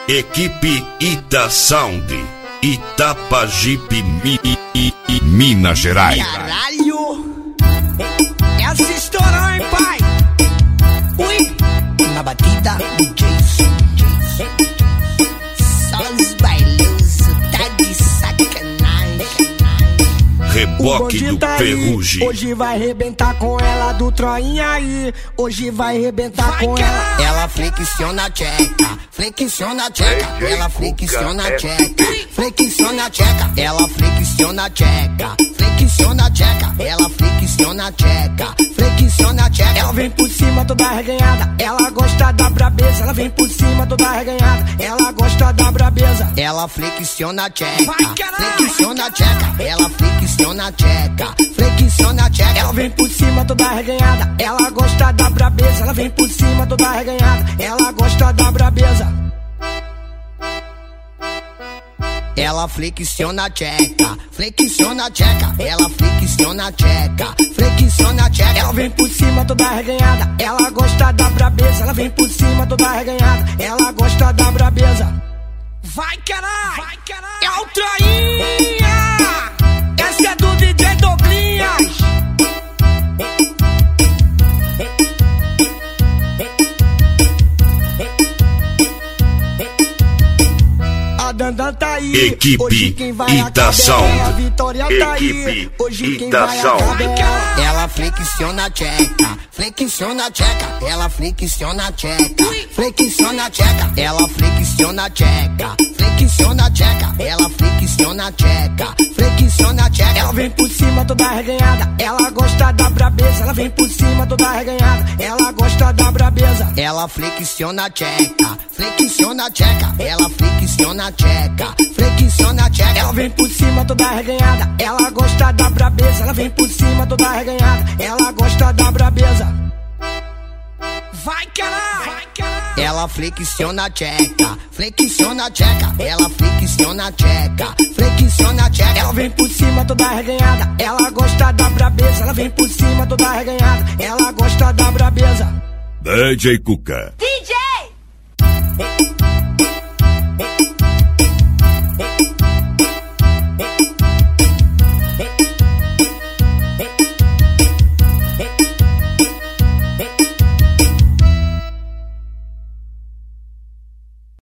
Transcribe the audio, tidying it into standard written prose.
Equipe Ita Sound, Itapajipe, Minas Gerais. Caralho! Essa estourou, hein, pai? Ui! Na batida do Jason. Só os bailosos, tá de sacanagem. Reboque do Ferrugem. Hoje vai arrebentar com ela do Troinha aí. Hoje vai arrebentar com ela. Ela flexiona a tcheca, flexiona a tcheca. Ela flexiona a tcheca, flexiona a tcheca. Ela flexiona a tcheca, flexiona a tcheca. Ela flexiona a tcheca, flexiona a tcheca. Ela vem por cima toda arreganhada. Ela gosta da brabeza. Ela vem por cima toda arreganhada. Ela gosta da brabeza. Ela flexiona a tcheca, flexiona a tcheca. Ela flexiona a tcheca, flexiona a tcheca. Ela vem por cima toda arreganhada. Ela gosta da brabeza. Ela vem por cima toda arreganhada. Ela gosta da brabeza. Ela flexiona a tcheca, flexiona a tcheca. Ela flexiona a tcheca, flexiona a tcheca. Ela vem por cima toda arreganhada. Ela gosta da brabeza. Ela vem por cima toda arreganhada. Ela gosta da brabeza. Vai, caralho! Vai, caralho! É o Troinha! Essa é do DJ Douglinhas! A Dandan tá aí. Equipe Ita Sound. A Vitória tá aí. Equipe Hoje quem Ita vai Sound. acabar. Ela flexiona a tcheca, flexiona a tcheca. Ela flexiona a tcheca, flexiona a tcheca. Ela flexiona a tcheca, flexiona a tcheca. Ela flexiona a tcheca, flexiona a tcheca. Ela vem por cima toda arreganhada. Ela gosta da brabeza. Ela vem por cima toda arreganhada. Ela gosta da brabeza. Ela flexiona a tcheca, flexiona a tcheca. Ela flexiona a tcheca, flexiona a tcheca. Ela vem por cima toda arreganhada. Ela gosta da brabeza. Ela vem por cima toda arreganhada. Ela gosta da brabeza. Vai, caralho! Vai, caralho! Ela flexiona a tcheca, flexiona a tcheca. Ela flexiona a tcheca, flexiona a tcheca. Ela vem por cima toda arreganhada. Ela gosta da brabeza. Ela vem por cima toda arreganhada. Ela gosta da brabeza. DJ Cuca. DJ!